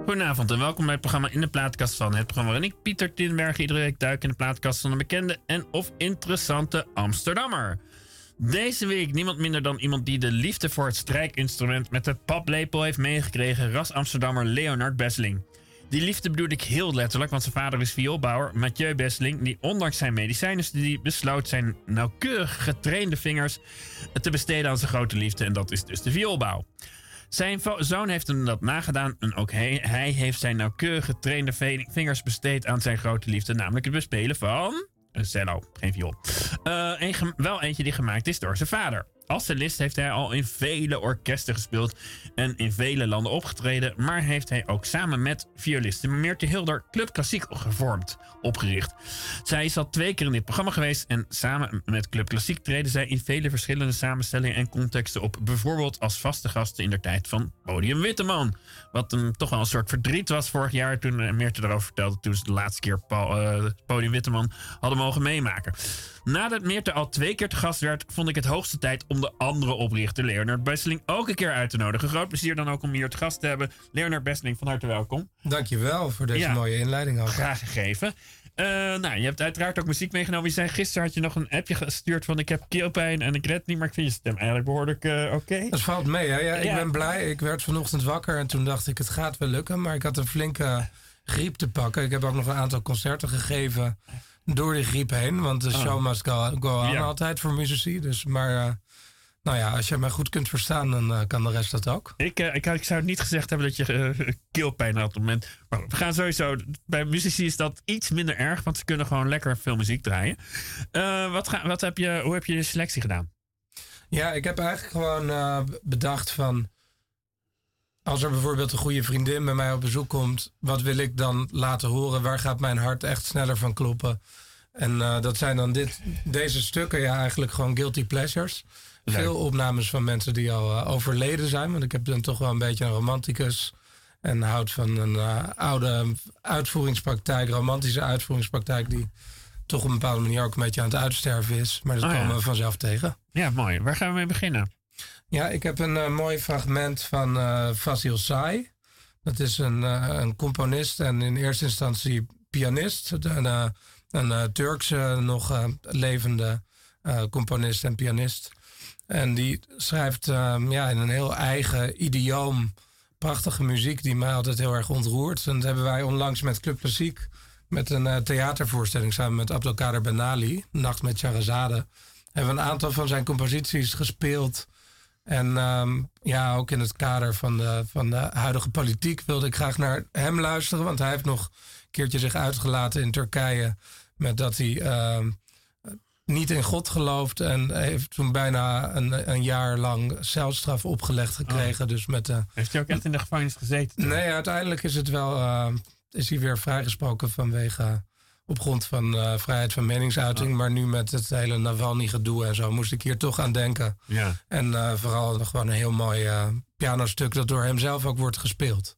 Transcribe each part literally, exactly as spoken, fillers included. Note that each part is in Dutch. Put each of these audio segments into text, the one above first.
Goedenavond en welkom bij het programma In de Plaatkast van. Het programma waarin ik, Pieter Tinberg, iedere week duik in de plaatkast van een bekende en of interessante Amsterdammer. Deze week niemand minder dan iemand die de liefde voor het strijkinstrument met de paplepel heeft meegekregen, ras Amsterdammer Leonard Besseling. Die liefde bedoel ik heel letterlijk, want zijn vader is vioolbouwer Mathieu Besseling, die ondanks zijn medicijnenstudie besloot zijn nauwkeurig getrainde vingers te besteden aan zijn grote liefde, en dat is dus de vioolbouw. Zijn zoon heeft hem dat nagedaan en ook hij, hij heeft zijn nauwkeurig getrainde vingers besteed aan zijn grote liefde, namelijk het bespelen van een cello, geen viool. Uh, een, wel eentje die gemaakt is door zijn vader. Als solist heeft hij al in vele orkesten gespeeld en in vele landen opgetreden, maar heeft hij ook samen met violiste Meerte Hilder Club Klassiek gevormd, opgericht. Zij is al twee keer in dit programma geweest en samen met Club Klassiek treden zij in vele verschillende samenstellingen en contexten op, bijvoorbeeld als vaste gasten in de tijd van Podium Witteman. Wat een, toch wel een soort verdriet was vorig jaar toen Meerte erover vertelde, toen ze de laatste keer Paul, uh, Podium Witteman hadden mogen meemaken. Nadat Meerte al twee keer te gast werd, vond ik het hoogste tijd om de andere oprichter Leonard Besseling ook een keer uit te nodigen. Groot plezier dan ook om hier te gast te hebben. Leonard Besseling, van harte welkom. Dankjewel voor deze ja, mooie inleiding ook. Graag gegeven. Uh, nou, je hebt uiteraard ook muziek meegenomen. Je zei gisteren had je nog een appje gestuurd van ik heb keelpijn en ik red niet, maar ik vind je stem eigenlijk behoorlijk uh, oké. Okay. Dat valt mee, hè? Ja, ik ja. ben blij. Ik werd vanochtend wakker en toen dacht ik het gaat wel lukken, maar ik had een flinke griep te pakken. Ik heb ook nog een aantal concerten gegeven door die griep heen, want de show oh. must go, go on ja. altijd voor muzici. Dus, maar uh, nou ja, als je mij goed kunt verstaan, dan uh, kan de rest dat ook. Ik, uh, ik, ik zou het niet gezegd hebben dat je uh, keelpijn had op het moment. Maar we gaan sowieso, bij muzici is dat iets minder erg, want ze kunnen gewoon lekker veel muziek draaien. Uh, wat ga, wat heb je, hoe heb je je selectie gedaan? Ja, ik heb eigenlijk gewoon uh, bedacht van, als er bijvoorbeeld een goede vriendin bij mij op bezoek komt, wat wil ik dan laten horen? Waar gaat mijn hart echt sneller van kloppen? En uh, dat zijn dan dit, deze stukken, ja, eigenlijk gewoon guilty pleasures. Leuk. Veel opnames van mensen die al uh, overleden zijn, want ik heb dan toch wel een beetje een romanticus en houd van een uh, oude uitvoeringspraktijk, romantische uitvoeringspraktijk die toch op een bepaalde manier ook een beetje aan het uitsterven is. Maar dat oh, komen ja. we vanzelf tegen. Ja, mooi. Waar gaan we mee beginnen? Ja, ik heb een uh, mooi fragment van uh, Vasil Say. Dat is een, uh, een componist en in eerste instantie pianist. Een, uh, een uh, Turkse nog uh, levende uh, componist en pianist. En die schrijft uh, ja, in een heel eigen idioom prachtige muziek die mij altijd heel erg ontroert. En dat hebben wij onlangs met Club Klassiek met een uh, theatervoorstelling samen met Abdelkader Benali, Nacht met Shahrazade, hebben we een aantal van zijn composities gespeeld. En um, ja, ook in het kader van de, van de huidige politiek wilde ik graag naar hem luisteren. Want hij heeft nog een keertje zich uitgelaten in Turkije met dat hij uh, niet in God gelooft. En heeft toen bijna een, een jaar lang celstraf opgelegd gekregen. Oh. Dus met, uh, heeft hij ook echt in de gevangenis gezeten? Toen? Nee, uiteindelijk is het wel, uh, is hij weer vrijgesproken vanwege Uh, op grond van uh, vrijheid van meningsuiting. Oh. Maar nu met het hele Navalny-gedoe en zo moest ik hier toch aan denken. Ja. En uh, vooral gewoon een heel mooi uh, pianostuk dat door hem zelf ook wordt gespeeld.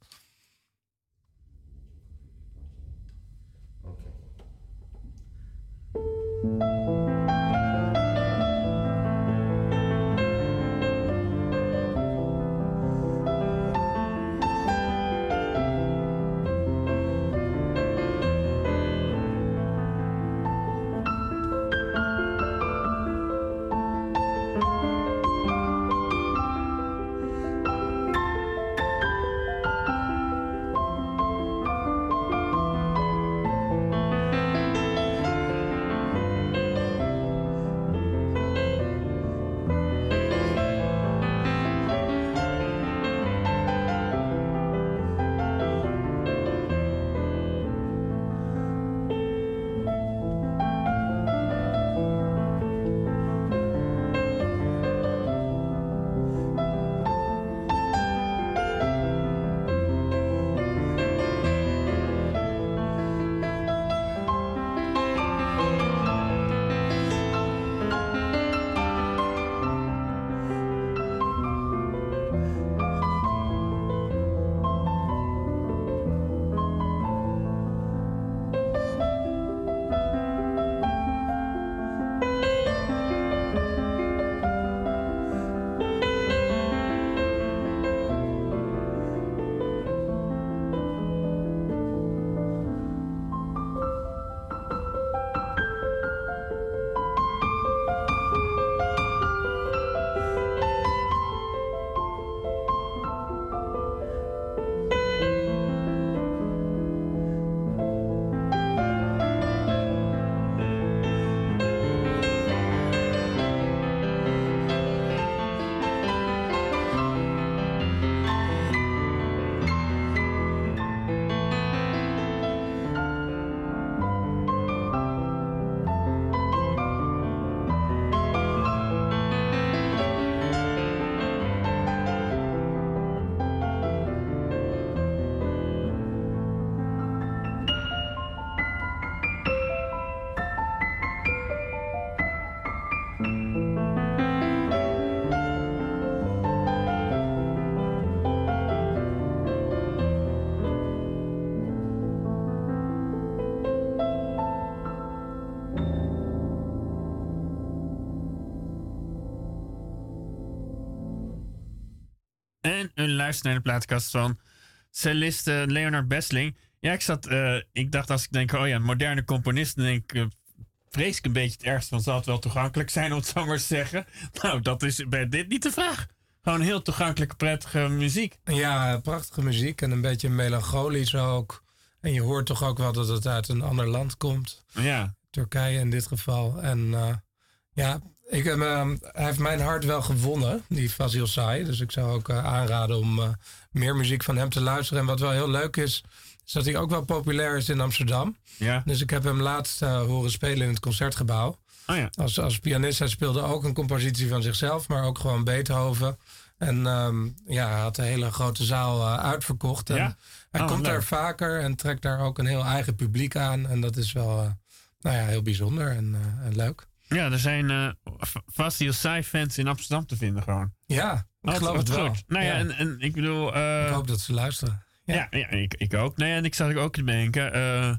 u luistert naar de plaatkast van celliste Leonard Besseling. Ja, ik zat, uh, ik dacht als ik denk, oh ja, moderne componist, dan denk ik, uh, vrees ik een beetje het ergste, want zal het wel toegankelijk zijn, om het zo maar te zeggen. Nou, dat is bij dit niet de vraag. Gewoon heel toegankelijke, prettige muziek. Ja, prachtige muziek en een beetje melancholisch ook. En je hoort toch ook wel dat het uit een ander land komt. Ja. Turkije in dit geval. En uh, ja, ik, uh, hij heeft mijn hart wel gewonnen, die Fazil Say. Dus ik zou ook uh, aanraden om uh, meer muziek van hem te luisteren. En wat wel heel leuk is, is dat hij ook wel populair is in Amsterdam. Ja. Dus ik heb hem laatst uh, horen spelen in het Concertgebouw. Oh ja. Als, als pianist, hij speelde ook een compositie van zichzelf, maar ook gewoon Beethoven. En um, ja, hij had de hele grote zaal uh, uitverkocht. En ja? Hij oh, komt leuk. daar vaker en trekt daar ook een heel eigen publiek aan. En dat is wel uh, nou ja, heel bijzonder en, uh, en leuk. Ja, er zijn uh, Fazil Say fans in Amsterdam te vinden gewoon. Ja, ik oh, geloof het wel. goed. Nou ja, ja. En, en ik bedoel... Uh, ik hoop dat ze luisteren. Ja, ja, ja ik, ik ook. Nee, en ik zat ook te denken... Uh,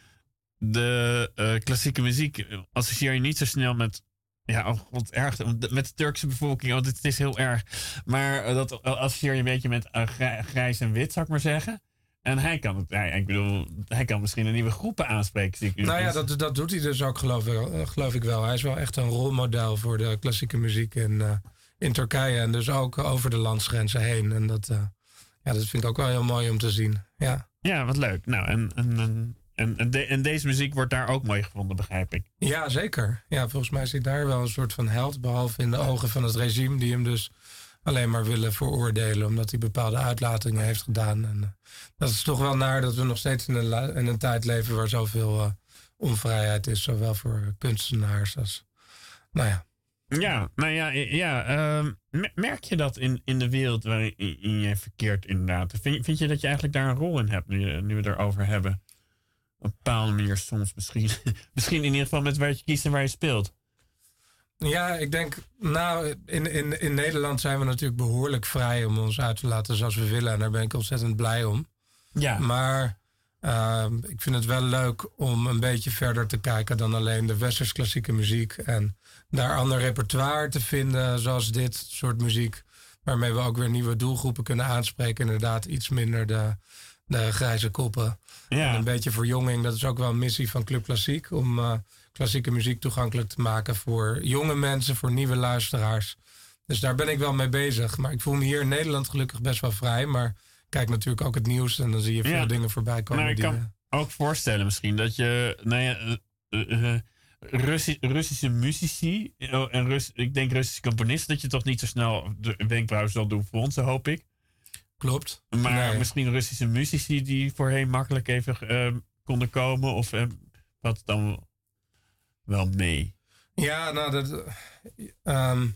de uh, klassieke muziek associeer je niet zo snel met... Ja, oh, wat erg. Met de Turkse bevolking, want het is heel erg. Maar uh, dat associeer je een beetje met uh, grijs en wit, zou ik maar zeggen. En hij kan het, hij, ik bedoel, hij kan misschien een nieuwe groepen aanspreken. Zie ik nou ja, dat, dat doet hij dus ook, geloof ik, geloof ik wel. Hij is wel echt een rolmodel voor de klassieke muziek in, uh, in Turkije. En dus ook over de landsgrenzen heen. En dat, uh, ja, dat vind ik ook wel heel mooi om te zien. Ja, ja wat leuk. Nou, en, en, en, en, en, de, en deze muziek wordt daar ook mooi gevonden, begrijp ik. Ja, zeker. Ja, volgens mij is hij daar wel een soort van held. Behalve in de ogen van het regime, die hem dus alleen maar willen veroordelen, omdat hij bepaalde uitlatingen heeft gedaan. En uh, dat is toch wel naar dat we nog steeds in een, in een tijd leven waar zoveel uh, onvrijheid is. Zowel voor kunstenaars als, nou ja. Ja, nou ja, ja uh, merk je dat in, in de wereld waarin je verkeert inderdaad? Vind, vind je dat je eigenlijk daar een rol in hebt, nu, nu we het erover hebben? Op een bepaalde manier soms misschien. Misschien in ieder geval met waar je kiest en waar je speelt. Ja, ik denk, nou, in, in, in Nederland zijn we natuurlijk behoorlijk vrij om ons uit te laten zoals we willen. En daar ben ik ontzettend blij om. Ja. Maar uh, ik vind het wel leuk om een beetje verder te kijken dan alleen de westers klassieke muziek. En daar ander repertoire te vinden, zoals dit soort muziek. Waarmee we ook weer nieuwe doelgroepen kunnen aanspreken. Inderdaad, iets minder de, de grijze koppen. Ja. En een beetje verjonging. Dat is ook wel een missie van Club Klassiek. Om uh, klassieke muziek toegankelijk te maken voor jonge mensen, voor nieuwe luisteraars. Dus daar ben ik wel mee bezig. Maar ik voel me hier in Nederland gelukkig best wel vrij. Maar kijk natuurlijk ook het nieuws en dan zie je veel ja. dingen voorbij komen. Nou, ik die kan we... ook voorstellen misschien dat je, nou ja, uh, uh, Russi- Russische muzici en Rus- ik denk Russische componisten, dat je toch niet zo snel de wenkbrauwen zal doen voor ons, hoop ik. Klopt. Maar nee. misschien Russische muzici die voorheen makkelijk even uh, konden komen, of uh, wat dan wel mee? Ja, nou, dat, um,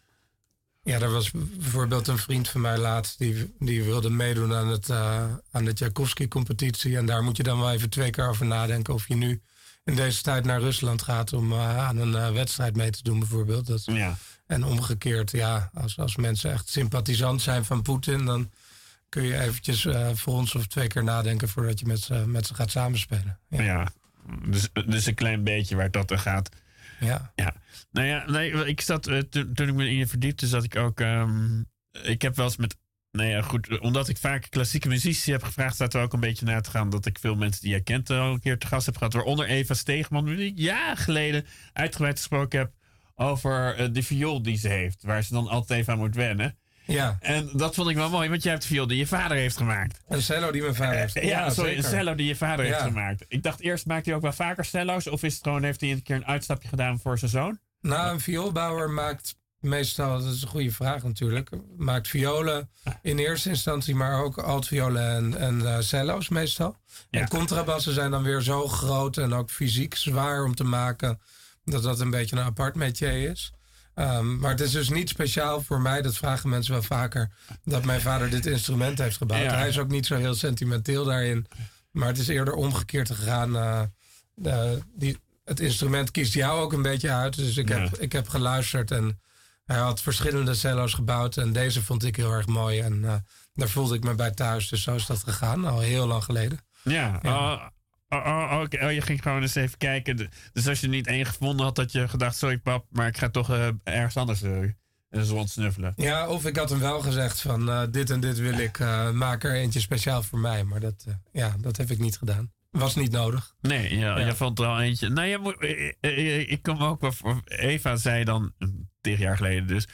ja, er was bijvoorbeeld een vriend van mij laatst die, die wilde meedoen aan, het, uh, aan de Tchaikovsky-competitie. En daar moet je dan wel even twee keer over nadenken of je nu in deze tijd naar Rusland gaat om uh, aan een uh, wedstrijd mee te doen, bijvoorbeeld. Dat, ja. En omgekeerd, ja, als, als mensen echt sympathisant zijn van Poetin, dan kun je eventjes uh, voor ons of twee keer nadenken voordat je met ze, met ze gaat samenspelen. Ja, ja. Dus, dus een klein beetje waar dat er gaat. Ja. Ja. Nou ja, nee, ik zat, uh, toen, toen ik me in je verdiepte, zat ik ook. Um, ik heb wel eens met. Nou ja, goed, omdat ik vaak klassieke muzici heb gevraagd, staat er ook een beetje na te gaan dat ik veel mensen die jij kent al een keer te gast heb gehad. Waaronder Eva Steegman, die ik jaren geleden uitgebreid gesproken heb over uh, de viool die ze heeft. Waar ze dan altijd even aan moet wennen. Ja. En dat vond ik wel mooi, want jij hebt de viool die je vader heeft gemaakt. Een cello die mijn vader heeft gemaakt. Uh, ja, ja, sorry, zeker. een cello die je vader ja. heeft gemaakt. Ik dacht eerst, maakt hij ook wel vaker cello's? Of is het gewoon, heeft hij een keer een uitstapje gedaan voor zijn zoon? Nou, een vioolbouwer maakt meestal, dat is een goede vraag natuurlijk, maakt violen in eerste instantie, maar ook altviolen en, en uh, cello's meestal. Ja. En contrabassen zijn dan weer zo groot en ook fysiek zwaar om te maken, dat dat een beetje een apart métier is. Um, maar het is dus niet speciaal voor mij, dat vragen mensen wel vaker, dat mijn vader dit instrument heeft gebouwd. Ja. Hij is ook niet zo heel sentimenteel daarin, maar het is eerder omgekeerd gegaan. Uh, de, die, het instrument kiest jou ook een beetje uit, dus ik, ja. heb, ik heb geluisterd en hij had verschillende cello's gebouwd en deze vond ik heel erg mooi en uh, daar voelde ik me bij thuis, dus zo is dat gegaan, al heel lang geleden. Ja, ja. Oh. Oh, oh, okay. oh, je ging gewoon eens even kijken. Dus als je niet één gevonden had, had je gedacht, sorry pap, maar ik ga toch uh, ergens anders uh, En zo ontsnuffelen. Ja, of ik had hem wel gezegd van uh, dit en dit wil ik, uh, maak er eentje speciaal voor mij. Maar dat, uh, ja, dat heb ik niet gedaan. Was niet nodig. Nee, ja, ja. Je vond er al eentje. Nou, je moet, ik, ik, ik kom ook wel voor. Eva zei dan, tien jaar geleden dus,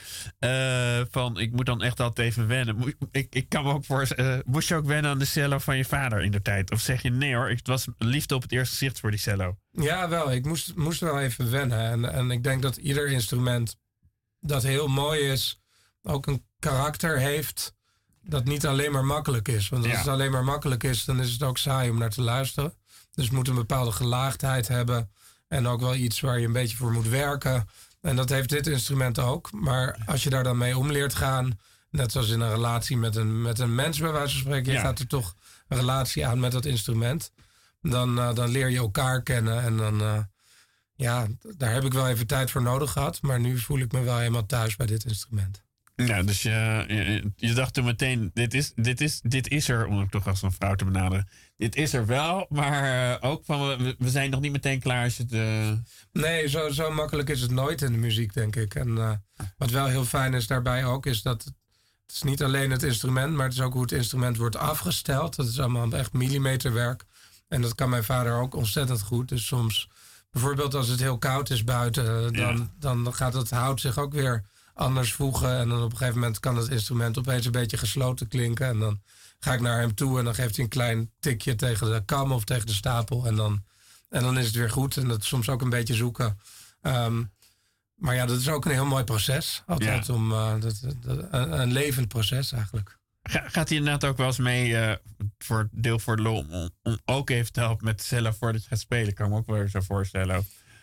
uh, van ik moet dan echt altijd even wennen. Ik, ik kan me ook voor. Uh, moest je ook wennen aan de cello van je vader in de tijd? Of zeg je nee hoor, het was liefde op het eerste gezicht voor die cello? Ja, wel. Ik moest, moest wel even wennen. En, en ik denk dat ieder instrument dat heel mooi is, ook een karakter heeft dat niet alleen maar makkelijk is. Want als ja. het alleen maar makkelijk is, dan is het ook saai om naar te luisteren. Dus het moet een bepaalde gelaagdheid hebben. En ook wel iets waar je een beetje voor moet werken. En dat heeft dit instrument ook. Maar als je daar dan mee om leert gaan, net zoals in een relatie met een, met een mens bij wijze van spreken, je ja. gaat er toch een relatie aan met dat instrument. Dan, uh, dan leer je elkaar kennen. En dan, uh, ja, daar heb ik wel even tijd voor nodig gehad. Maar nu voel ik me wel helemaal thuis bij dit instrument. Ja, dus je, je, je dacht toen meteen, dit is, dit, is, dit is er, om toch als een vrouw te benaderen. Dit is er wel, maar ook van, we, we zijn nog niet meteen klaar als je het... Uh... Nee, zo, zo makkelijk is het nooit in de muziek, denk ik. En uh, wat wel heel fijn is daarbij ook, is dat het is niet alleen het instrument, maar het is ook hoe het instrument wordt afgesteld. Dat is allemaal echt millimeterwerk. En dat kan mijn vader ook ontzettend goed. Dus soms, bijvoorbeeld als het heel koud is buiten, dan, ja. dan gaat het hout zich ook weer anders voegen. En dan op een gegeven moment kan het instrument opeens een beetje gesloten klinken. En dan ga ik naar hem toe en dan geeft hij een klein tikje tegen de kam of tegen de stapel. En dan, en dan is het weer goed. En dat is soms ook een beetje zoeken. Um, maar ja, dat is ook een heel mooi proces. Altijd ja. om uh, dat, dat, een, een levend proces eigenlijk. Gaat hij inderdaad ook wel eens mee uh, voor deel voor de lol om, om ook even te helpen met cellen voordat je gaat spelen? Kan ik me ook wel zo voorstellen.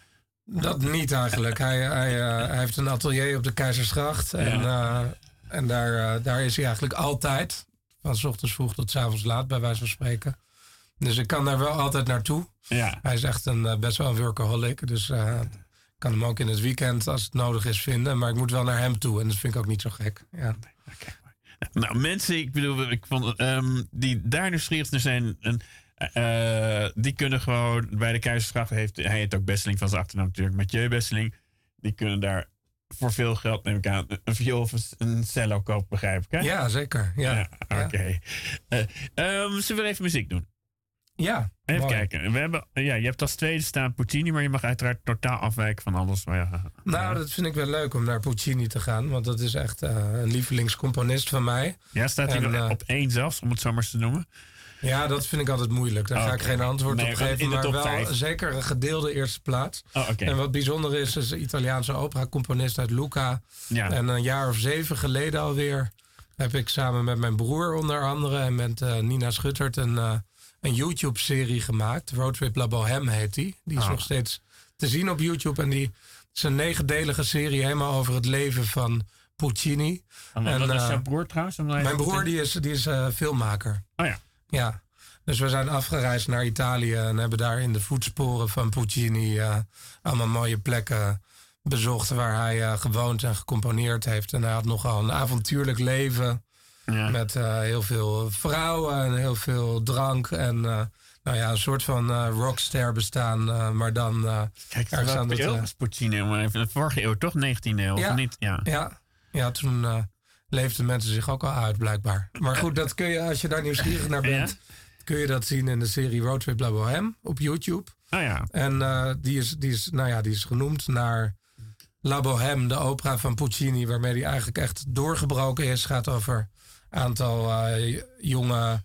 Dat niet eigenlijk. hij, hij, uh, hij heeft een atelier op de Keizersgracht. En, ja. uh, en daar, uh, daar is hij eigenlijk altijd. Van 's ochtends vroeg tot 's avonds laat, bij wijze van spreken. Dus ik kan daar wel altijd naartoe. Ja. Hij is echt een, uh, best wel een workaholic. Dus uh, ik kan hem ook in het weekend, als het nodig is, vinden. Maar ik moet wel naar hem toe. En dat vind ik ook niet zo gek. Ja. Okay. Nou, mensen, ik bedoel, ik vond, um, die daar nieuwsgierig naar zijn... Een, Uh, die kunnen gewoon bij de Keizersgracht, heeft hij heet ook Besseling van zijn achternaam natuurlijk, Mathieu Besseling. Die kunnen daar voor veel geld, neem ik aan, een viool of een cello kopen, begrijp ik, hè? Ja, zeker. Ja, ja, Oké. Okay. Uh, um, zullen we even muziek doen? Ja. Even mooi. kijken. We hebben, ja, je hebt als tweede staan Puccini, maar je mag uiteraard totaal afwijken van alles. Maar ja, nou, ja. dat vind ik wel leuk om naar Puccini te gaan, want dat is echt uh, een lievelingscomponist van mij. Ja, staat hij uh, op één zelfs, om het zo maar eens te noemen? Ja, dat vind ik altijd moeilijk. Daar okay. ga ik geen antwoord nee, op geven. Maar wel vijf. Zeker een gedeelde eerste plaats. Oh, okay. En wat bijzonder is, is een Italiaanse opera-componist uit Lucca. Ja. En een jaar of zeven geleden alweer heb ik samen met mijn broer onder andere en met uh, Nina Schuttert een, uh, een YouTube-serie gemaakt. Roadtrip La Bohème heet die. Die is oh. nog steeds te zien op YouTube. En die is een negendelige serie helemaal over het leven van Puccini. Oh, en, wat is uh, jouw broer trouwens? Mijn broer die is, die is uh, filmmaker. Oh ja. Ja, dus we zijn afgereisd naar Italië en hebben daar in de voetsporen van Puccini uh, allemaal mooie plekken bezocht waar hij uh, gewoond en gecomponeerd heeft. En hij had nogal een avontuurlijk leven ja. met uh, heel veel vrouwen en heel veel drank en uh, nou ja, een soort van uh, rockster bestaan, uh, maar dan... Uh, Kijk, welke eeuw was Puccini? Maar even de vorige eeuw, toch? negentiende eeuw, ja, of niet? Ja, ja, ja toen... Uh, leefden mensen zich ook al uit, blijkbaar. Maar goed, dat kun je, als je daar nieuwsgierig naar bent, ja? kun je dat zien in de serie Roadtrip La Bohème op YouTube. Oh ja. En uh, die, is, die, is, nou ja, die is genoemd naar La Bohème, de opera van Puccini, waarmee die eigenlijk echt doorgebroken is. Gaat over een aantal uh, jonge,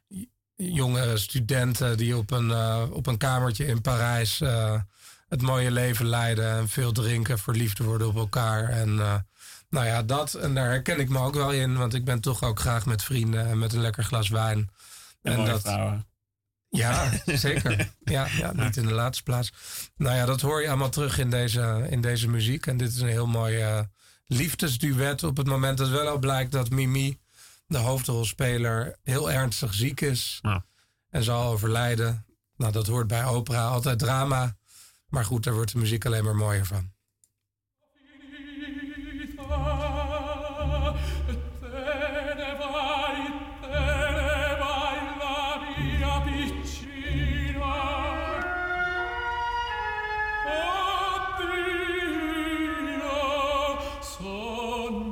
jonge studenten die op een, uh, op een kamertje in Parijs uh, het mooie leven leiden en veel drinken, verliefd worden op elkaar en... Uh, Nou ja, dat. En daar herken ik me ook wel in. Want ik ben toch ook graag met vrienden en met een lekker glas wijn. En, en mooie dat, vrouwen. Ja, zeker. Ja, ja, niet in de laatste plaats. Nou ja, dat hoor je allemaal terug in deze, in deze muziek. En dit is een heel mooi uh, liefdesduet. Op het moment dat wel al blijkt dat Mimi, de hoofdrolspeler, heel ernstig ziek is. Ja. En zal overlijden. Nou, dat hoort bij opera. Altijd drama. Maar goed, daar wordt de muziek alleen maar mooier van. Son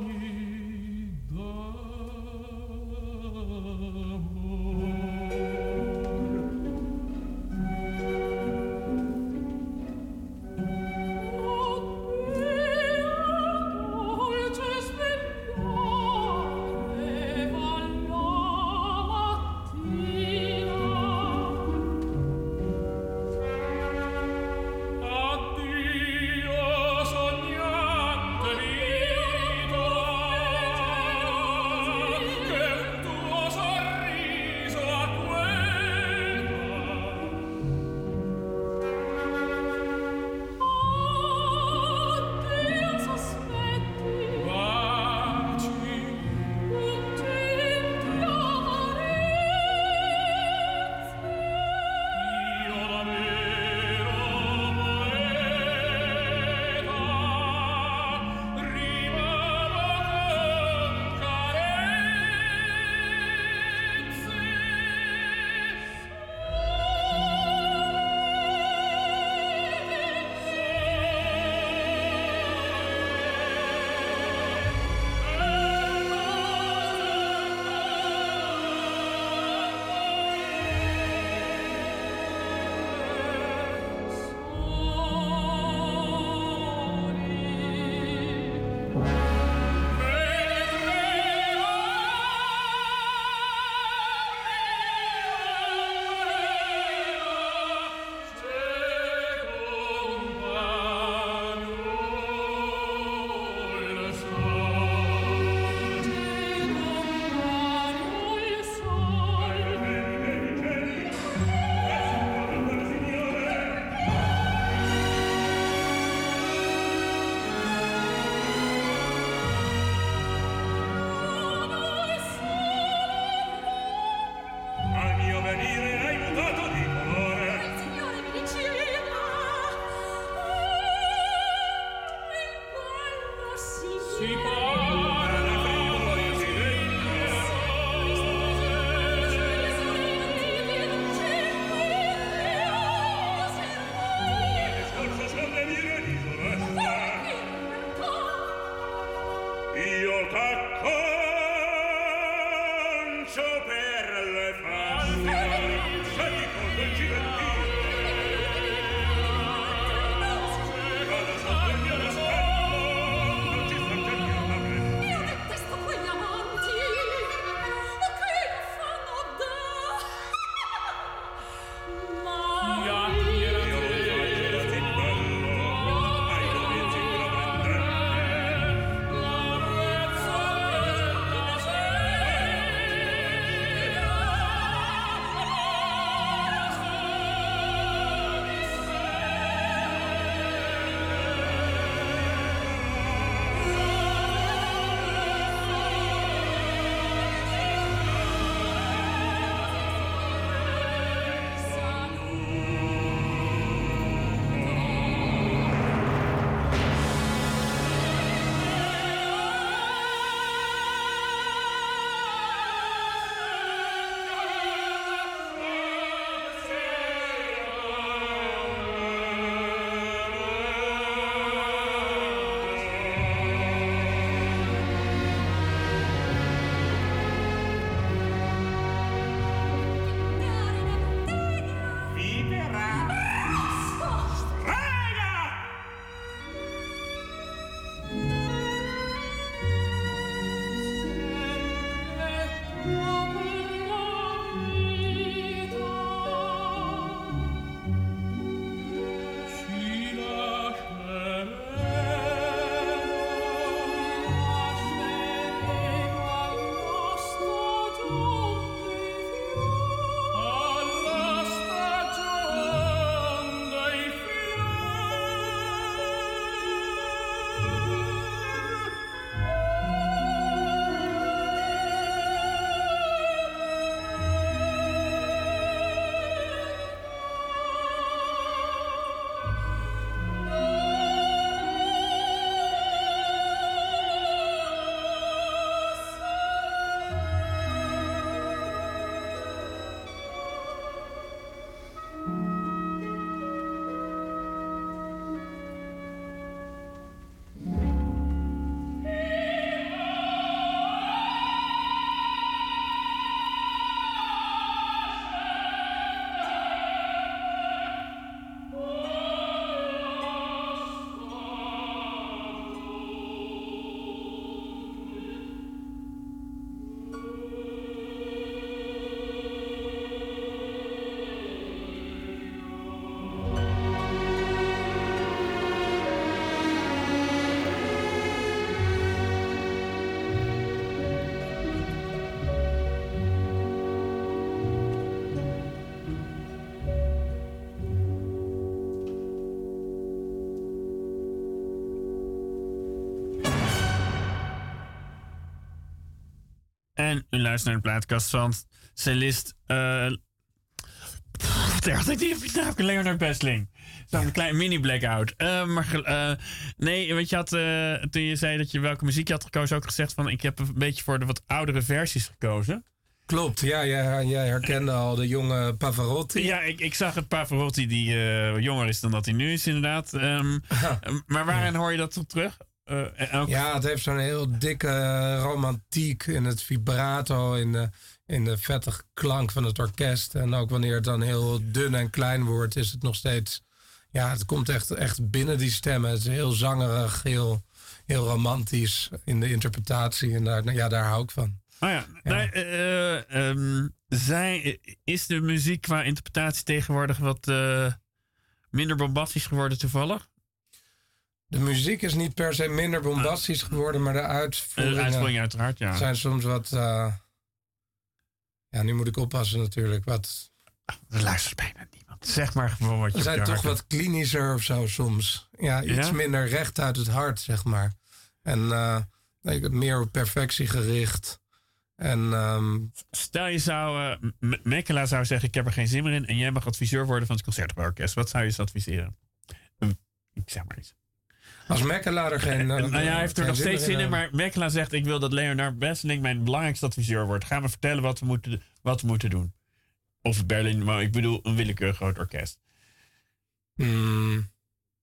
En u luistert naar de plaatkast van cellist... Uh, Echt, ik niet op je Leonard Besseling. Zo'n ja. klein mini-blackout. Uh, maar uh, nee, want je had uh, toen je zei dat je welke muziek je had gekozen, ook gezegd van ik heb een beetje voor de wat oudere versies gekozen. Klopt, ja, jij, jij herkende al de jonge Pavarotti. Ja, ik, ik zag het Pavarotti die uh, jonger is dan dat hij nu is, inderdaad. Um, maar waarin ja. hoor je dat op terug? Uh, ook... Ja, het heeft zo'n heel dikke romantiek in het vibrato, in de, in de vettige klank van het orkest. En ook wanneer het dan heel dun en klein wordt, is het nog steeds... Ja, het komt echt, echt binnen die stemmen. Het is heel zangerig, heel, heel romantisch in de interpretatie. En daar, ja, daar hou ik van. Oh ja, ja. Nee, uh, um, zij, is de muziek qua interpretatie tegenwoordig wat uh, minder bombastisch geworden toevallig? De muziek is niet per se minder bombastisch geworden, maar de uitvoeringen, de uitvoeringen uiteraard, ja. zijn soms wat... Uh, ja, nu moet ik oppassen natuurlijk. Wat, er luistert bijna niemand. Zeg maar gewoon wat je... Ze zijn toch wat hebt. klinischer of zo soms. Ja, iets ja? minder recht uit het hart, zeg maar. En uh, meer op perfectie gericht. En, um, Stel je zou... Uh, Mekela zou zeggen, ik heb er geen zin meer in. En jij mag adviseur worden van het Concertgebouworkest. Wat zou je eens adviseren? Um, ik zeg maar iets. Als Mekela er geen... Uh, nou ja, hij heeft er nog steeds zin in. in maar Mekela zegt, ik wil dat Leonard Besseling mijn belangrijkste adviseur wordt. Ga me vertellen wat we moeten, wat we moeten doen. Of Berlin, maar ik bedoel een willekeurig groot orkest. Hmm.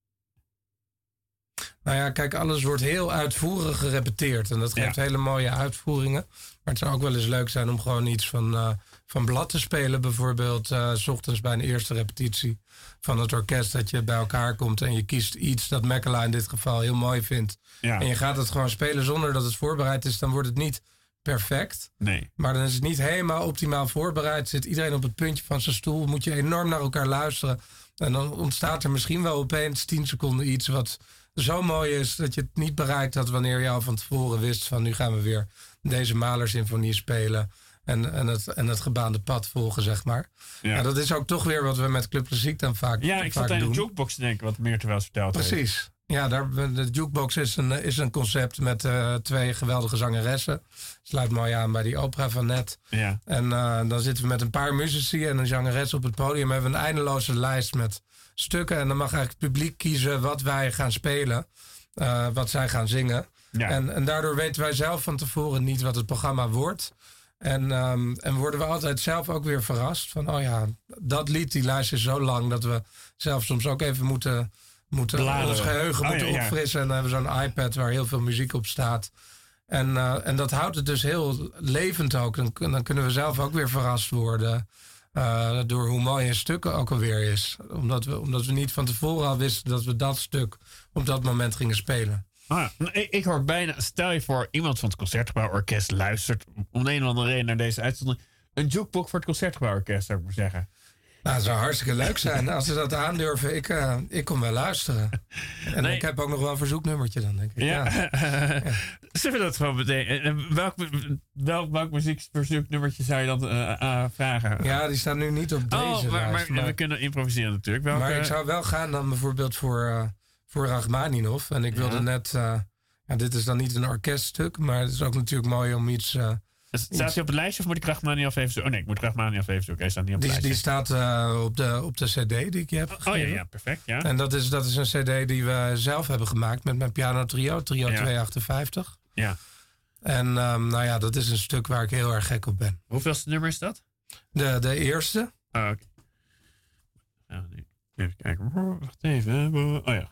Nou ja, kijk, alles wordt heel uitvoerig gerepeteerd. En dat geeft ja. hele mooie uitvoeringen. Maar het zou ook wel eens leuk zijn om gewoon iets van, uh, van blad te spelen. Bijvoorbeeld uh, 's ochtends bij een eerste repetitie van het orkest. Dat je bij elkaar komt en je kiest iets dat Mekela in dit geval heel mooi vindt. Ja. En je gaat het gewoon spelen zonder dat het voorbereid is. Dan wordt het niet perfect. Nee. Maar dan is het niet helemaal optimaal voorbereid. Zit iedereen op het puntje van zijn stoel. Moet je enorm naar elkaar luisteren. En dan ontstaat er misschien wel opeens tien seconden iets wat zo mooi is dat je het niet bereikt had wanneer je al van tevoren wist van nu gaan we weer deze Mahler-symfonie spelen en, en, het, en het gebaande pad volgen, zeg maar. Ja. Ja, dat is ook toch weer wat we met Club Klassiek dan vaak doen. Ja, ik zat in de jukebox te denken, wat meer terwijl verteld heeft. Precies. Ja, daar, de jukebox is een, is een concept met uh, twee geweldige zangeressen. Sluit mooi aan bij die opera van net. Ja. En uh, dan zitten we met een paar muzici en een zangeres op het podium. We hebben een eindeloze lijst met stukken. En dan mag eigenlijk het publiek kiezen wat wij gaan spelen. Uh, wat zij gaan zingen. Ja. En, en daardoor weten wij zelf van tevoren niet wat het programma wordt. En, um, en worden we altijd zelf ook weer verrast. Van oh ja, dat lied, die lijst is zo lang dat we zelf soms ook even moeten... moeten ons geheugen oh, moeten ja, ja. opfrissen. En dan hebben we zo'n iPad waar heel veel muziek op staat. En, uh, en dat houdt het dus heel levend ook. Dan, dan kunnen we zelf ook weer verrast worden. Uh, door hoe mooi een stuk ook alweer is. Omdat we, omdat we niet van tevoren al wisten dat we dat stuk op dat moment gingen spelen. Ah, ik, ik hoor bijna, stel je voor, iemand van het Concertgebouworkest luistert om de een of andere reden naar deze uitzending. Een jukebox voor het Concertgebouworkest, zou ik maar zeggen. Nou, het zou hartstikke leuk zijn als ze dat aandurven. Ik, uh, ik kom wel luisteren. En nee. ik heb ook nog wel een verzoeknummertje dan, denk ik. Ja. Ja. Ja. Zullen we dat gewoon meteen... Welk, welk, welk muziekverzoeknummertje zou je dan uh, uh, vragen? Ja, die staat nu niet op deze oh, maar, lijst. Maar, maar we kunnen improviseren natuurlijk. Welke... Maar ik zou wel gaan dan bijvoorbeeld voor, uh, voor Rachmaninov. En ik wilde ja. net... Uh, ja, dit is dan niet een orkeststuk, maar het is ook natuurlijk mooi om iets... Uh, Staat hij op het lijstje of moet ik Rachmaninov even zoeken? Oh nee, ik moet Rachmaninov even zoeken. Hij staat niet op het die, lijstje. Die staat uh, op, de, op de cd die ik je heb gegeven. Oh ja, ja perfect. Ja. En dat is, dat is een cd die we zelf hebben gemaakt met mijn piano trio, trio ja. tweehonderdachtenvijftig. Ja. En um, nou ja, dat is een stuk waar ik heel erg gek op ben. Hoeveelste nummer is dat? De, de eerste. Oh, oké. Okay. Oh, nee. Even kijken. Wacht even. Oh ja,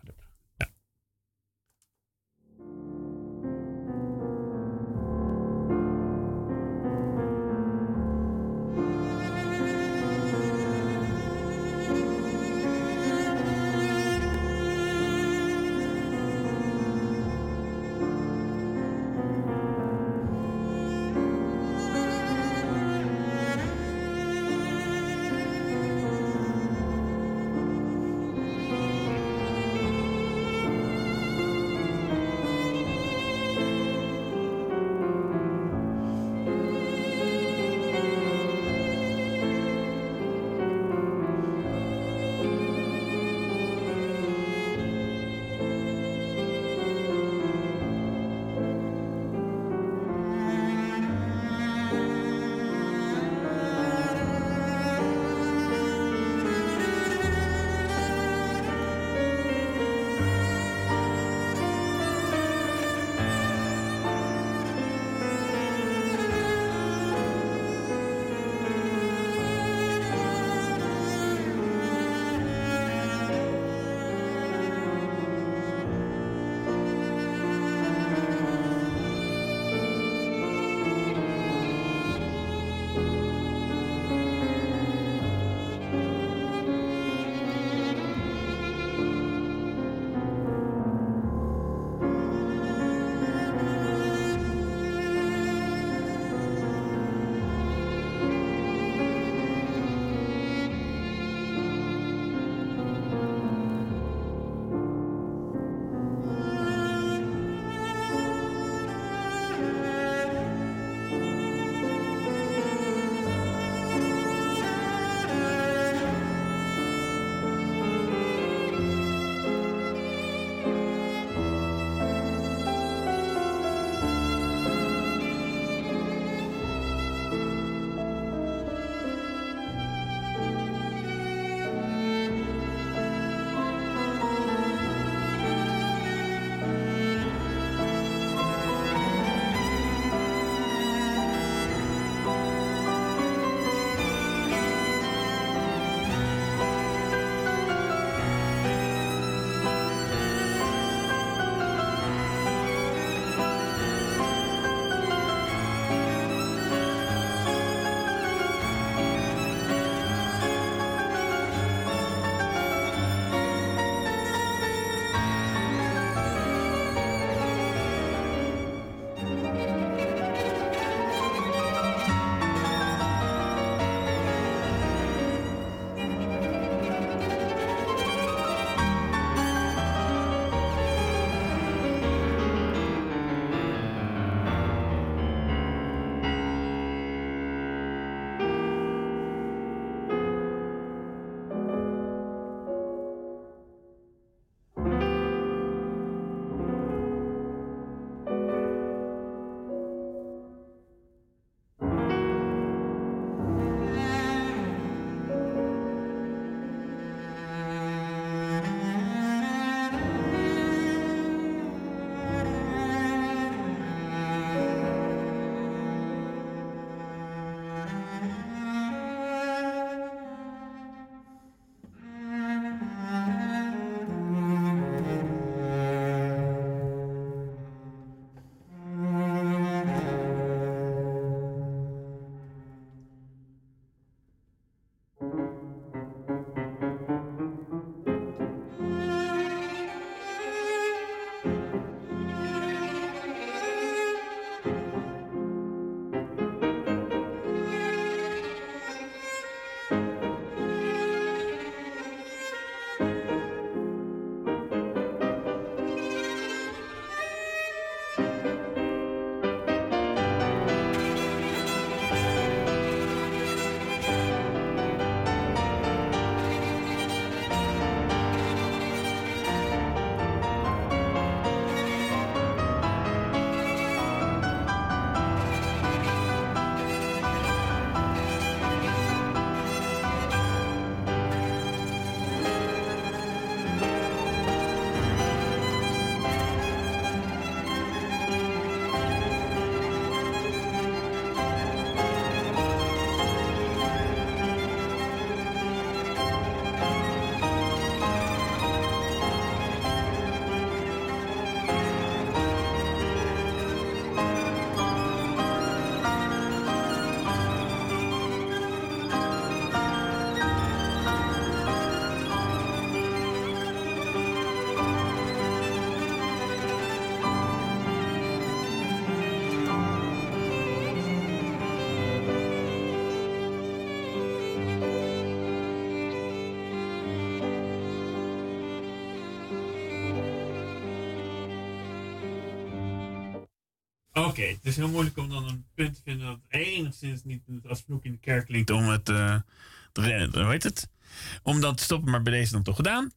Oké, het is heel moeilijk om dan een punt te vinden dat enigszins niet als vloek in de kerk klinkt om het, uh, de, hoe heet het? Om dat te stoppen, maar bij deze dan toch gedaan.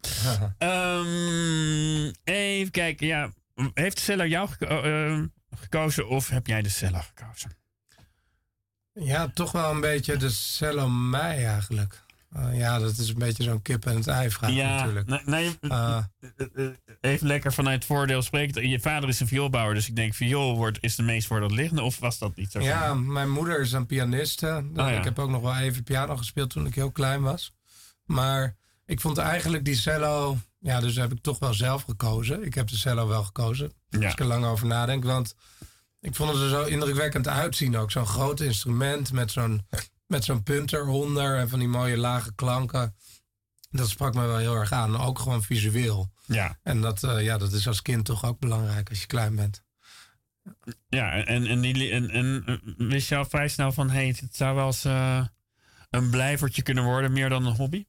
um, even kijken, ja. Heeft de cello jou geko- uh, gekozen of heb jij de cello gekozen? Ja, toch wel een beetje de cello mij eigenlijk. Uh, ja, dat is een beetje zo'n kip en het ei vraag ja, natuurlijk. Nee, nee, uh, even lekker vanuit het voordeel spreken. Je vader is een vioolbouwer, dus ik denk viool wordt, is de meest voor dat liggende. Of was dat niet zo? Ja, van? Mijn moeder is een pianiste. Oh, ja. Ik heb ook nog wel even piano gespeeld toen ik heel klein was. Maar ik vond eigenlijk die cello... Ja, dus heb ik toch wel zelf gekozen. Ik heb de cello wel gekozen. Ja. Als ik er lang over nadenk. Want ik vond het er zo indrukwekkend uitzien ook. Zo'n groot instrument met zo'n... Met zo'n punt eronder en van die mooie lage klanken. Dat sprak me wel heel erg aan. Ook gewoon visueel. Ja. En dat, uh, ja, dat is als kind toch ook belangrijk als je klein bent. Ja, en, en, die, en, en wist je al vrij snel van... Hey, het zou wel eens uh, een blijvertje kunnen worden, meer dan een hobby?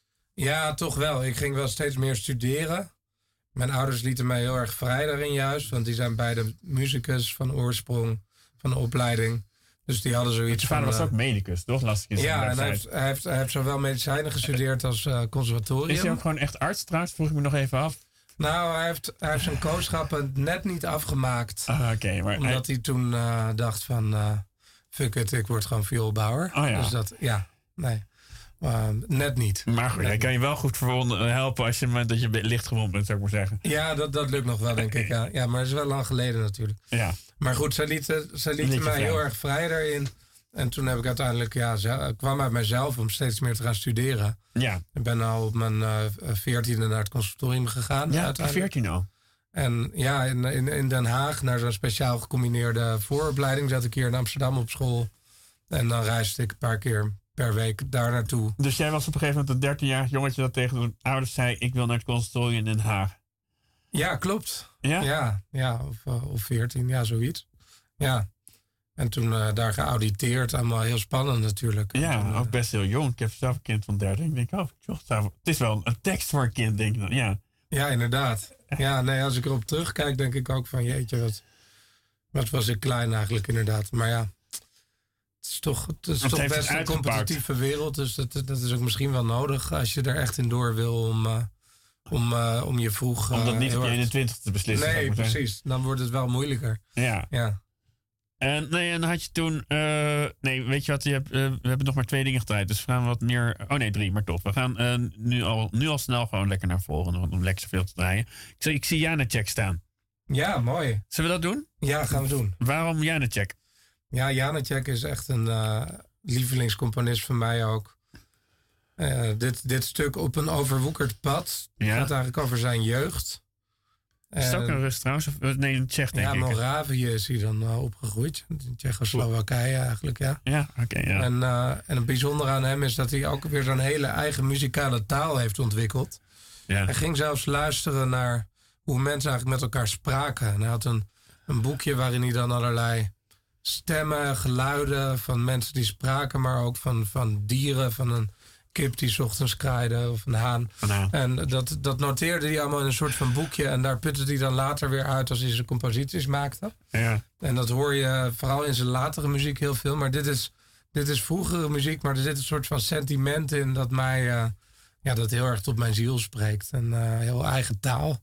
Ja, toch wel. Ik ging wel steeds meer studeren. Mijn ouders lieten mij heel erg vrij daarin juist. Want die zijn beide muzikus van oorsprong, van de opleiding. Dus die hadden zoiets van... Je vader was ook medicus, toch? Las ik in ja, en hij heeft, hij, heeft, hij heeft zowel medicijnen gestudeerd als uh, conservatorium. Is hij ook gewoon echt arts trouwens? Vroeg ik me nog even af. Nou, hij heeft, hij heeft zijn kooschappen net niet afgemaakt. Ah, oké. Okay, maar omdat hij... hij toen uh, dacht van... Uh, fuck it, ik word gewoon vioolbouwer. Oh, ja. Dus dat, ja, nee. Uh, net niet. Maar goed, hij kan je wel goed verwonden, helpen als je dat je licht gewond bent, zou ik maar zeggen. Ja, dat, dat lukt nog wel, denk ik. Ja. ja, maar het is wel lang geleden natuurlijk. Ja. Maar goed, zij lieten, zij lieten mij heel erg vrij daarin. En toen heb ik uiteindelijk, ja, zelf, kwam uit mezelf om steeds meer te gaan studeren. Ja. Ik ben al op mijn veertiende uh, naar het conservatorium gegaan. Ja, veertien al. En ja, in, in, in Den Haag, naar zo'n speciaal gecombineerde vooropleiding, zat ik hier in Amsterdam op school. En dan reisde ik een paar keer per week daar naartoe. Dus jij was op een gegeven moment een dertienjarig jongetje dat tegen de ouders zei, ik wil naar het conservatorium in Den Haag. Ja, klopt. Ja? Ja, ja of, of veertien, ja, zoiets. Ja. En toen uh, daar geauditeerd, allemaal heel spannend natuurlijk. Ja, toen, uh, ook best heel jong. Ik heb zelf een kind van dertien. Ik denk, oh, joh, het is wel een tekst voor een kind, denk ik dan. Ja, ja inderdaad. Ja, nee, als ik erop terugkijk, denk ik ook van, jeetje, wat, wat was ik klein eigenlijk inderdaad. Maar ja, het is toch, het is het toch best een competitieve wereld. Dus dat, dat is ook misschien wel nodig als je er echt in door wil om... Uh, Om, uh, om je vroeg... Uh, om dat niet op je eenentwintigste te beslissen. Nee, precies. Dan wordt het wel moeilijker. Ja. ja. En, nee, en dan had je toen... Uh, nee, weet je wat? Je hebt, uh, we hebben nog maar twee dingen gedraaid. Dus we gaan wat meer... Oh nee, drie, maar top. We gaan uh, nu, al, nu al snel gewoon lekker naar voren. Om lekker zoveel te draaien. Ik, ik zie Janacek staan. Ja, mooi. Zullen we dat doen? Ja, gaan we doen. Waarom Janacek? Ja, Janacek is echt een uh, lievelingscomponist van mij ook. Uh, dit, dit stuk Op een overwoekerd pad ja. gaat eigenlijk over zijn jeugd. Is het ook een Rus trouwens? Of, nee, een Tsjech denk ja, ik. Ja, Moravië is hij dan uh, opgegroeid. In Tsjechoslowakije eigenlijk, ja. Ja, oké, okay, ja. En, uh, en het bijzondere aan hem is dat hij ook weer zo'n hele eigen muzikale taal heeft ontwikkeld. Ja. Hij ging zelfs luisteren naar hoe mensen eigenlijk met elkaar spraken. En hij had een, een boekje waarin hij dan allerlei stemmen, geluiden van mensen die spraken, maar ook van, van dieren, van een kip die 's ochtends kraaide of een haan. Nou. En dat, dat noteerde hij allemaal in een soort van boekje. En daar putte hij dan later weer uit als hij zijn composities maakte. Ja. En dat hoor je vooral in zijn latere muziek heel veel. Maar dit is, dit is vroegere muziek, maar er zit een soort van sentiment in dat mij uh, ja, dat heel erg tot mijn ziel spreekt. En uh, heel eigen taal.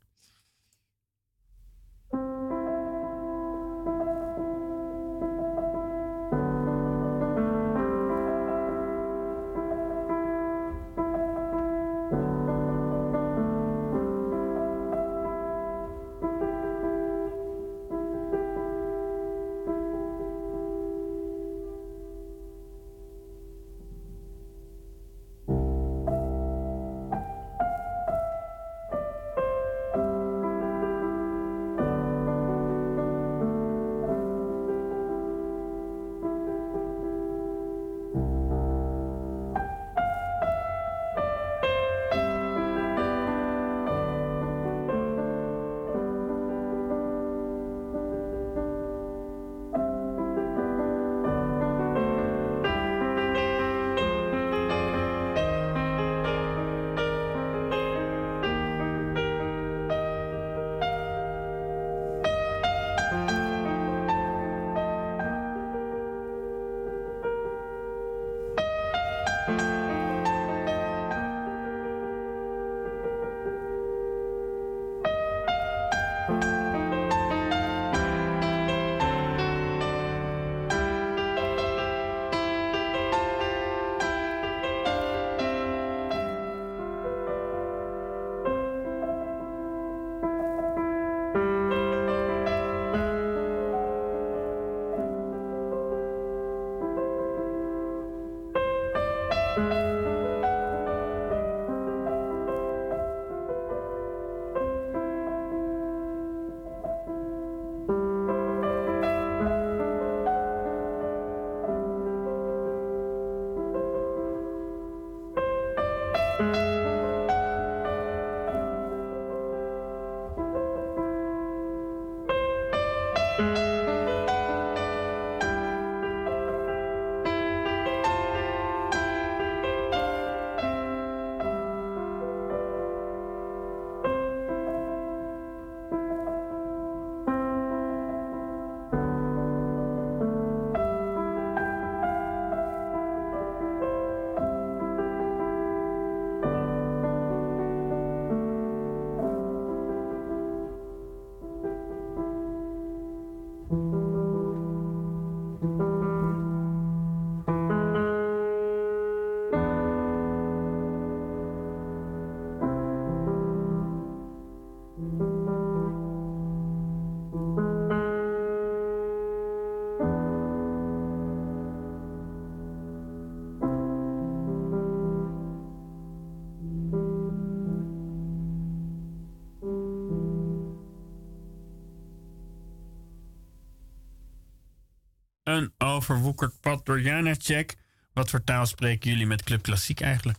Een overwoekerd pad door Janacek. Wat voor taal spreken jullie met Club Klassiek eigenlijk?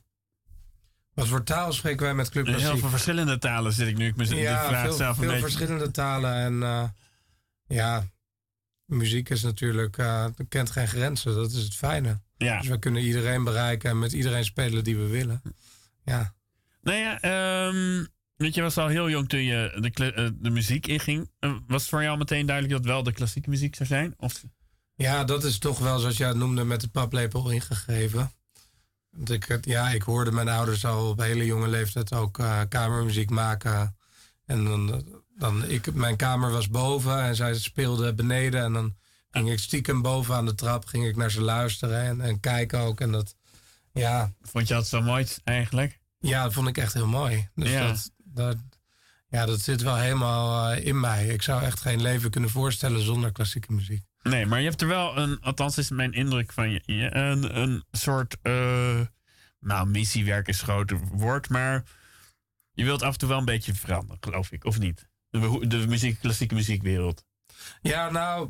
Wat voor taal spreken wij met Club Klassiek? Heel veel verschillende talen zit ik nu. Ik me ja, die vraag veel, zelf een veel beetje... verschillende talen. En uh, ja, muziek is natuurlijk, uh, kent geen grenzen. Dat is het fijne. Ja. Dus we kunnen iedereen bereiken en met iedereen spelen die we willen. Ja. Nou ja, um, weet je, was al heel jong toen je de, uh, de muziek inging. Uh, was het voor jou meteen duidelijk dat het wel de klassieke muziek zou zijn? Of... Ja, dat is toch wel, zoals jij het noemde, met de paplepel ingegeven. Want ik, ja, ik hoorde mijn ouders al op hele jonge leeftijd ook uh, kamermuziek maken. En dan, dan ik, mijn kamer was boven en zij speelde beneden. En dan ging ik stiekem boven aan de trap, ging ik naar ze luisteren en, en kijken ook. En dat, ja. Vond je dat zo mooi eigenlijk? Ja, dat vond ik echt heel mooi. Dus ja. Dat, dat, ja, dat zit wel helemaal uh, in mij. Ik zou echt geen leven kunnen voorstellen zonder klassieke muziek. Nee, maar je hebt er wel een, althans is mijn indruk van je, een, een soort, uh, nou, missiewerk is een groot woord, maar je wilt af en toe wel een beetje veranderen, geloof ik, of niet? De, de muziek, klassieke muziekwereld. Ja, nou,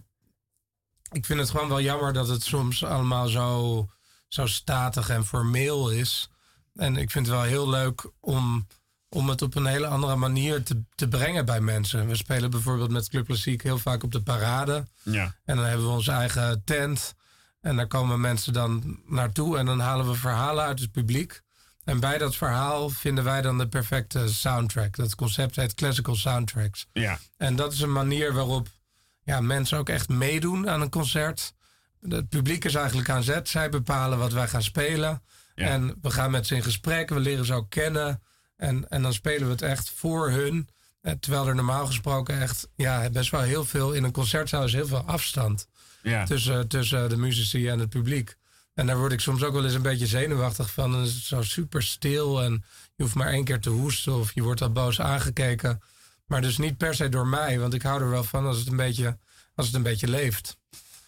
ik vind het gewoon wel jammer dat het soms allemaal zo, zo statig en formeel is. En ik vind het wel heel leuk om, om het op een hele andere manier te, te brengen bij mensen. We spelen bijvoorbeeld met Club Klassiek heel vaak op de parade. Ja. En dan hebben we onze eigen tent. En daar komen mensen dan naartoe. En dan halen we verhalen uit het publiek. En bij dat verhaal vinden wij dan de perfecte soundtrack. Dat concept heet Classical Soundtracks. Ja. En dat is een manier waarop ja, mensen ook echt meedoen aan een concert. Het publiek is eigenlijk aan zet. Zij bepalen wat wij gaan spelen. Ja. En we gaan met ze in gesprek. We leren ze ook kennen. En, en dan spelen we het echt voor hun. Terwijl er normaal gesproken echt ja, best wel heel veel... In een concertzaal is heel veel afstand ja. tussen, tussen de muzici en het publiek. En daar word ik soms ook wel eens een beetje zenuwachtig van. Dan is het zo super stil en je hoeft maar één keer te hoesten... of je wordt al boos aangekeken. Maar dus niet per se door mij, want ik hou er wel van als het een beetje, als het een beetje leeft.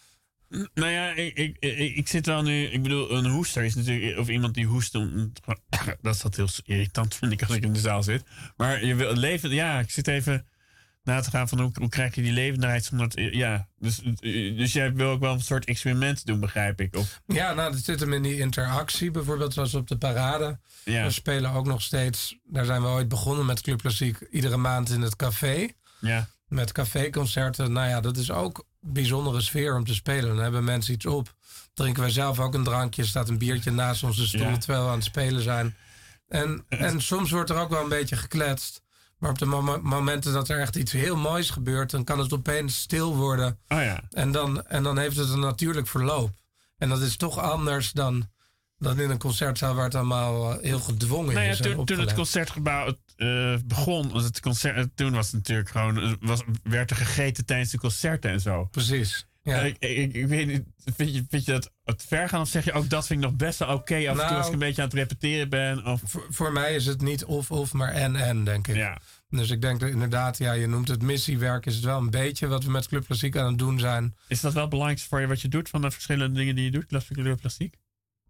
Nou ja, ik, ik, ik, ik zit wel nu... Ik bedoel, een hoester is natuurlijk... Of iemand die hoest... Dat is dat heel irritant, vind ik, als ik in de zaal zit. Maar je wil leven... Ja, ik zit even na te gaan van... Hoe, hoe krijg je die levendigheid zonder... Ja, dus, dus jij wil ook wel een soort experiment doen, begrijp ik. Of... Ja, nou, dat zit hem in die interactie. Bijvoorbeeld zoals op de parade. Ja. We spelen ook nog steeds... Daar zijn we ooit begonnen met Club Klassiek. Iedere maand in het café. Ja. Met caféconcerten. Nou ja, dat is ook... bijzondere sfeer om te spelen. Dan hebben mensen iets op. Drinken wij zelf ook een drankje. Staat een biertje naast onze stoel ja. terwijl we aan het spelen zijn. En, en soms wordt er ook wel een beetje gekletst. Maar op de mom- momenten dat er echt iets heel moois gebeurt... dan kan het opeens stil worden. Oh ja. En, dan, en dan heeft het een natuurlijk verloop. En dat is toch anders dan, dan in een concertzaal... waar het allemaal heel gedwongen nou ja, is. Toen, toen het concertgebouw het, uh, begon... Was het concert, toen was het natuurlijk gewoon... Was, werd er gegeten tijdens de concerten en zo. Precies. Ja. Ik, ik, ik weet niet, vind je, vind je dat het ver gaan? Of zeg je ook dat vind ik nog best wel oké... Okay, af en nou, toe als ik een beetje aan het repeteren ben? Of... Voor, voor mij is het niet of-of, maar en-en, denk ik. Ja. Dus ik denk dat inderdaad, ja, je noemt het missiewerk... is het wel een beetje wat we met Club Klassiek aan het doen zijn. Is dat wel belangrijk voor je wat je doet... van de verschillende dingen die je doet, Club Klassiek?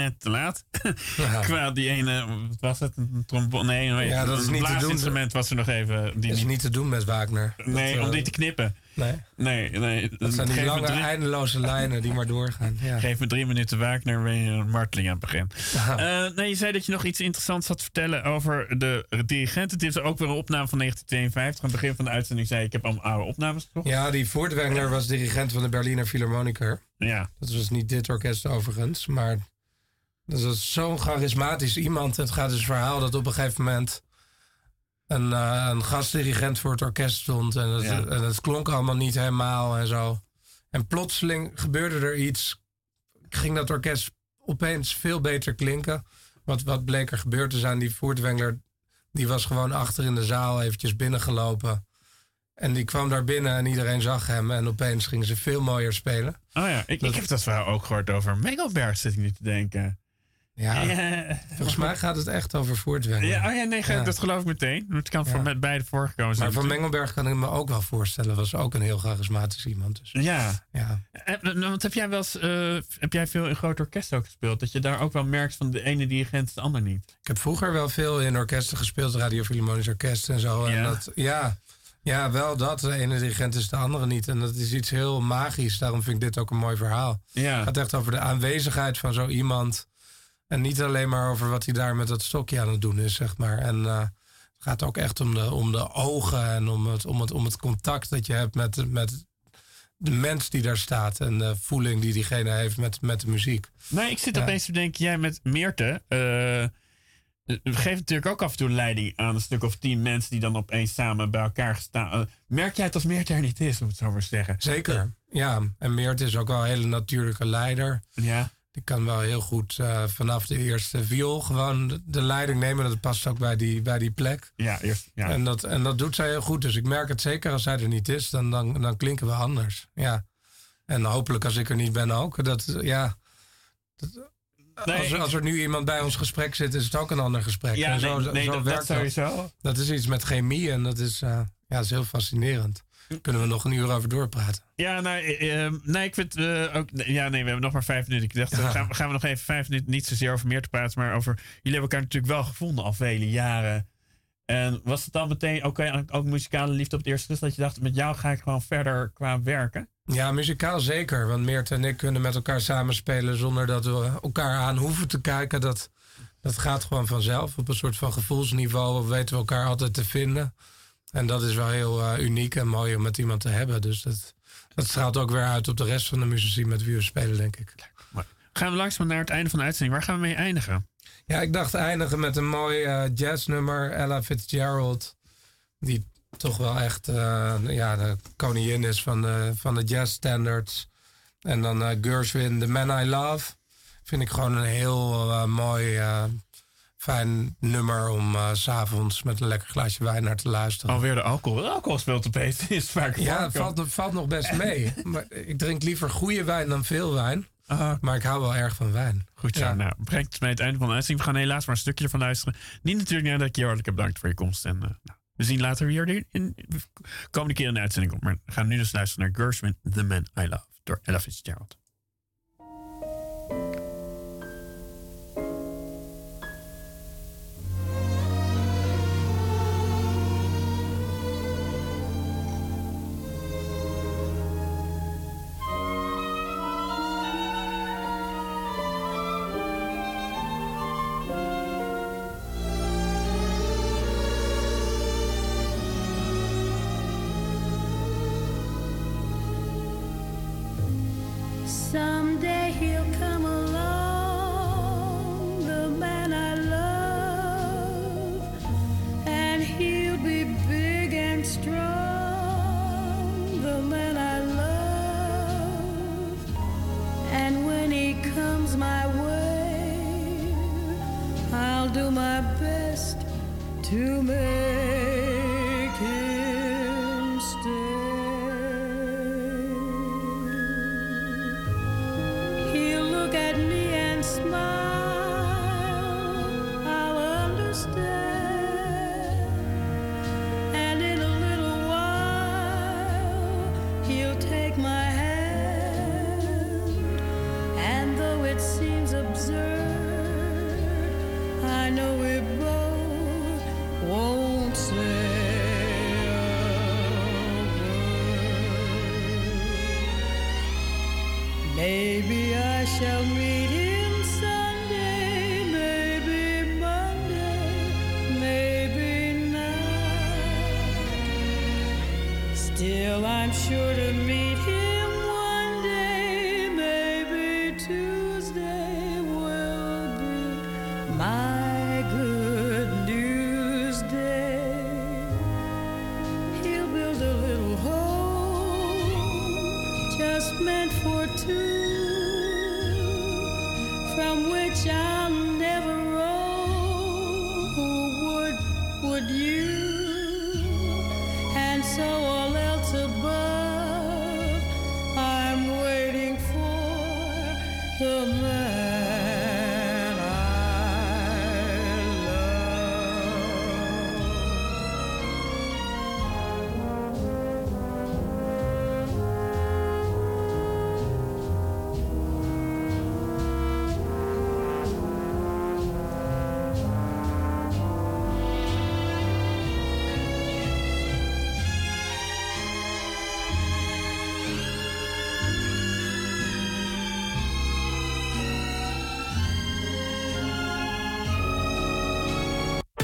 net te laat. Ja. Qua die ene, wat was het? Een trombone? Nee, ja, dat is een niet te doen. blaasinstrument was er nog even. Die dat is niet te doen met Wagner. Nee, dat, om die te knippen. Nee? Nee, nee. Dat zijn die lange, drie... eindeloze lijnen die maar doorgaan. Ja. Geef me drie minuten Wagner, ben je een marteling aan het begin. Uh, nee, je zei dat je nog iets interessants had te vertellen over de dirigent. Het is ook weer een opname van negentien tweeënvijftig. Aan het begin van de uitzending zei ik, ik heb allemaal oude opnames gezocht. Ja, die Furtwängler was dirigent van de Berliner Philharmoniker. Ja. Dat was niet dit orkest overigens, maar dat was zo'n charismatisch iemand. Het gaat dus het verhaal dat op een gegeven moment een, uh, een gastdirigent voor het orkest stond. En het, ja. en het klonk allemaal niet helemaal en zo. En plotseling gebeurde er iets. Ging dat orkest opeens veel beter klinken. Wat, wat bleek er gebeurd te zijn. Die Furtwängler, die was gewoon achter in de zaal eventjes binnengelopen. En die kwam daar binnen en iedereen zag hem. En opeens gingen ze veel mooier spelen. Oh ja, ik, dat, ik heb dat verhaal ook gehoord over Mengelberg, zit ik nu te denken. Ja, ja, volgens mij gaat het echt over Furtwängler. Ja, oh ja, nee, ja. dat geloof ik meteen. Het kan ja. van met beide voorgekomen zijn. Maar van Mengelberg kan ik me ook wel voorstellen. Was ook een heel charismatisch iemand. Dus. Ja. ja. En, want heb jij wel eens, uh, heb jij veel in grote orkesten ook gespeeld? Dat je daar ook wel merkt van de ene dirigent de ander niet? Ik heb vroeger wel veel in orkesten gespeeld. Radio Philharmonisch Orkest en zo. Ja. En dat, ja, ja, wel dat. De ene dirigent is de andere niet. En dat is iets heel magisch. Daarom vind ik dit ook een mooi verhaal. Ja. Het gaat echt over de aanwezigheid van zo iemand. En niet alleen maar over wat hij daar met dat stokje aan het doen is, zeg maar. En uh, het gaat ook echt om de, om de ogen en om het, om, het, om het contact dat je hebt met, met de mens die daar staat. En de voeling die diegene heeft met, met de muziek. Nee, ik zit ja. opeens te denken, jij met Meerte uh, geeft natuurlijk ook af en toe leiding aan een stuk of tien mensen die dan opeens samen bij elkaar staan. Uh, merk jij het als Meerte er niet is, om het zo maar te zeggen? Zeker, ja. En Meerte is ook wel een hele natuurlijke leider. Ja. Die kan wel heel goed uh, vanaf de eerste viool gewoon de, de leiding nemen. Dat past ook bij die, bij die plek. Ja, eerst, ja. En, dat, en dat doet zij heel goed. Dus ik merk het zeker als zij er niet is, dan, dan, dan klinken we anders. Ja. En hopelijk als ik er niet ben ook. Dat, ja, dat, nee, als, als er nu iemand bij ons gesprek zit, is het ook een ander gesprek. Ja, en zo, nee, nee, zo dat, werkt dat sowieso. Dat. dat is iets met chemie en dat is, uh, ja, dat is heel fascinerend. Kunnen we nog een uur over doorpraten? Ja, nou, uh, nee, ik vind uh, ook. Ja, nee, we hebben nog maar vijf minuten. Ik dacht, ja. gaan, we, gaan we nog even vijf minuten, niet zozeer over meer te praten, maar over. Jullie hebben elkaar natuurlijk wel gevonden al vele jaren. En was het dan meteen ook, ook muzikale liefde op het eerste gezicht dat je dacht, met jou ga ik gewoon verder qua werken? Ja, muzikaal zeker. Want Meerte en ik kunnen met elkaar samenspelen zonder dat we elkaar aan hoeven te kijken. Dat, dat gaat gewoon vanzelf. Op een soort van gevoelsniveau weten we elkaar altijd te vinden. En dat is wel heel uh, uniek en mooi om met iemand te hebben. Dus dat, dat straalt ook weer uit op de rest van de muzici met wie we spelen, denk ik. Maar gaan we langzaam naar het einde van de uitzending. Waar gaan we mee eindigen? Ja, ik dacht eindigen met een mooi uh, jazznummer. Ella Fitzgerald. Die toch wel echt uh, ja, de koningin is van de, van de jazz standards. En dan uh, Gershwin, The Man I Love. Vind ik gewoon een heel uh, mooi... Uh, fijn nummer om uh, 's avonds met een lekker glaasje wijn naar te luisteren. Alweer de alcohol. De alcohol speelt opeens. Is vaak ja, het valt, valt nog best mee. Maar ik drink liever goede wijn dan veel wijn. Uh, maar ik hou wel erg van wijn. Goed zo. Ja. Nou, brengt het mij het einde van de uitzending. We gaan helaas maar een stukje ervan luisteren. Niet natuurlijk nadat ik je hartelijk bedankt voor je komst. En, uh, nou, we zien later weer in, in, komende keer in de uitzending op. Maar we gaan nu dus luisteren naar Gershwin, The Man I Love, door Ella Fitzgerald. Someday he'll come along, the man I love, and he'll be big and strong, the man I love. And when he comes my way, I'll do my best to make him stay. Take my hand, and though it seems absurd, Maybe I shall meet him Sunday, maybe Monday, maybe not. Still, I'm sure to meet him one day, maybe Tuesday will be my good news day. He'll build a little home just meant for two, from which I